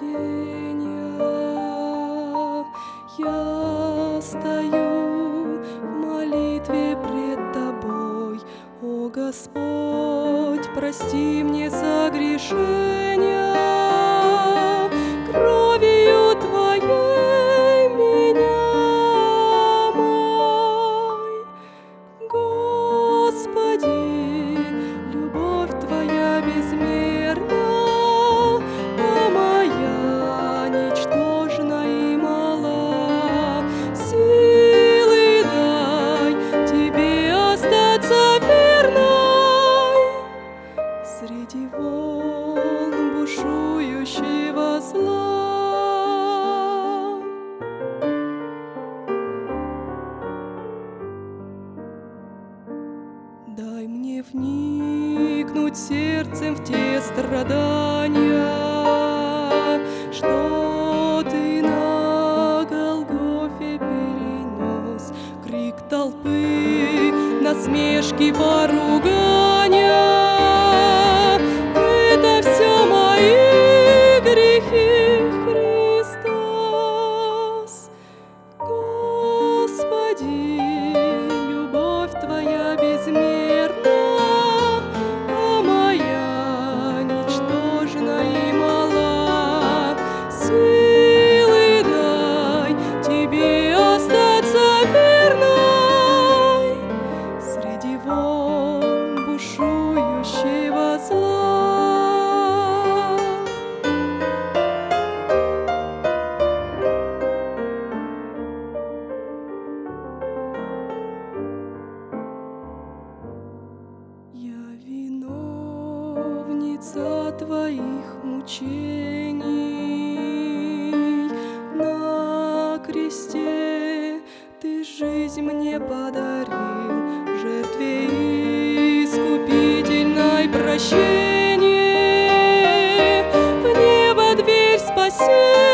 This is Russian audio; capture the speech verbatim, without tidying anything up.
спасения. Я стою в молитве пред Тобой, о Господь, прости мне согрешения. Кровью Твоей меня мой, Господи, любовь Твоя безмерна, а моя ничтожна и мала. Силы дай Тебе остаться верной среди волн бушующего зла. Дай мне вникнуть сердцем в те страдания, что Ты на Голгофе перенес, крик толпы, насмешки, поругания. Это все мои грехи, Христос. Господи, любовь Твоя безмерна, а моя ничтожна и мала. Силы дай Тебе остаться верной среди волн бушующего зла. Я виновница Твоих мучений. На кресте Ты жизнь мне подарил, в жертве искупительной прощение. В небо дверь спасения